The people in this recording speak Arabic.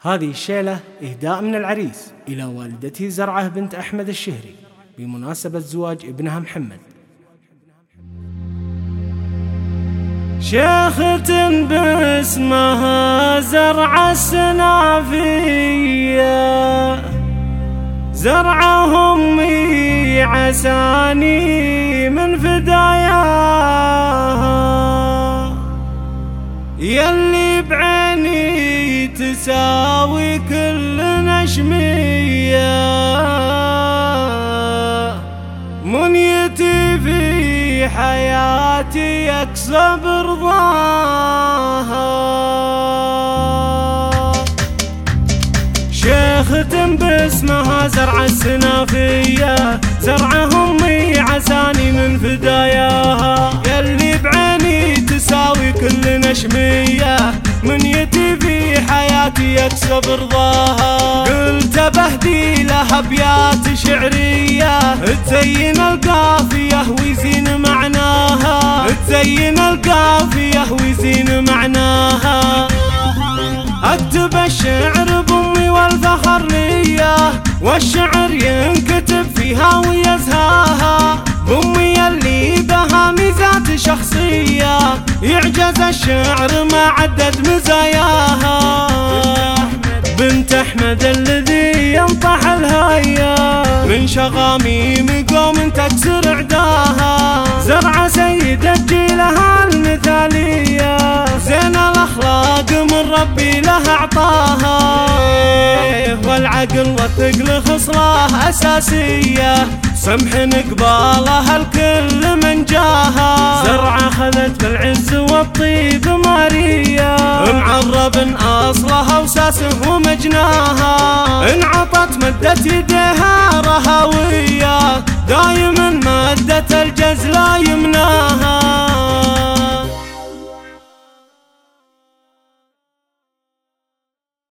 هذه الشيلة إهداء من العريس إلى والدته زرعة بنت أحمد الشهري بمناسبة زواج ابنها محمد. شيخة باسمها زرعة السنافية، زرعة أمي عساني من فداياها، يلي بعيني تساوي كل نشمية، منيتي في حياتي يكسب رضاها. شيخة باسمها زرعة السنافية، زرعة أمي عساني من فداياها، يلي بعيني تساوي كل نشمية، منيتي في حياتي يكسب رضاها. قلت بهدي لها أبيات شعرية تزين القافية ويزين معناها، تزين القافية ويزين معناها. أكتب الشعر بأمي والفخر ليا، والشعر ينكتب فيها ويزهاها، بأمي اللي بها ميزات شخصية، يعجز الشعر ما عدد مزاياها. بنت أحمد الذي ينطح الهيا، من شغاميم قوم تكسر عداها، زرعة سيدة جيلها المثالية، زين الأخلاق من ربي لها أعطاها، والعقل والثقل خصلة أساسية، سمح قبالها الكل من جاها، زرعة خذت بالعز والطيب مارية، معرب أصلها وساسه ومجناها، انعطت مدت يديها رهوية، دايما مادة الجز لا